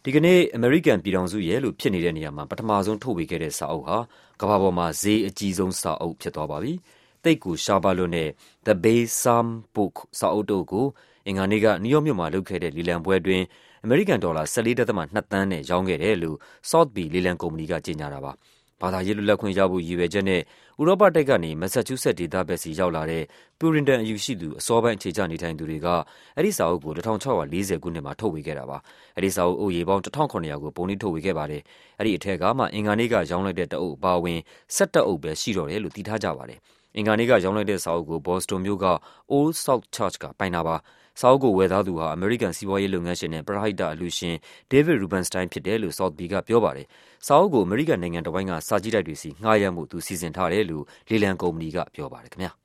ဒီကနေ့အမေရိကန်ပြည်ထောင်စုရဲ့လို့ဖြစ်နေတဲ့နေရာမှာပထမဆုံးထုတ်ဝေခဲ့တဲ့စာအုပ်ဟာကမ္ဘာပေါ်မှာဈေးအကြီးဆုံးစာအုပ်ဖြစ်သွားပါပြီ။သိပ်ကိုရှားပါလွန်းတဲ့ The Bay Psalm Book စာအုပ်တုပ်ကိုအင်္ဂါနေ့ကနယူးယောက်မြို့မှာလုပ်ခဲ့တဲ့လေလံပွဲအတွင်းအမေရိကန်ဒေါ်လာ14.2 သန်းနဲ့ရောင်းခဲ့တယ်လို့ Sotheby လေလံကုမ္ပဏီကကြေညာတာပါ။ဘာသာရေးလွတ်လပ်ခွင့်ရဖို့ရည်ရွယ်ချက်နဲ့ဥရောပတိုက်ကနေမက်ဆာချူးဆက်ဒေသဘက်စီရောက်လာတဲ့ပူရင်တန်အယူရှိသူအစောပိုင်းအခြေချနေထိုင်သူတွေကအဲ့ဒီစာအုပ်ကို1640ခုနှစ်မှာထုတ်ဝေခဲ့တာပါ။အဲ့ဒီစာအုပ်အုပ်ရေပေါင်း1700ကိုပုံနှိပ်ထုတ်ဝေခဲ့ပါတယ်။အဲ့ဒီအထက်ကမှအင်္ဂါနေ့ကရောင်းလိုက်တဲ့တအုပ်အပါအဝင်17အုပ်ပဲရှိတော့တယ်လို့သိထားကြပါတယ်။အင်္ဂါနေ့ကရောင်းလိုက်တဲ့စာအုပ်ကိုဘော့စတွန်မြို့က Old South Church ကပိုင်တာပါ။စာအုပ်ကိုဝယ်သားသူဟာအမေရိကန်စီးပွားရေးလုပ်ငန်းရှင်နဲ့ပရဟိတအလှူရှင် David Rubenstein ဖြစ်တယ်လို့ Sotheby ကပြောပါတယ်။စာအုပ်ကိုအမေရိကန်နိုင်ငံတစ်ဝိုင်းကစာကြည့်တိုက်တွေစီငှားရမ်းမှုသူစီစဉ်ထားတယ်လို့လေလံကုမ္ပဏီကပြောပါတယ်ခင်ဗျာ။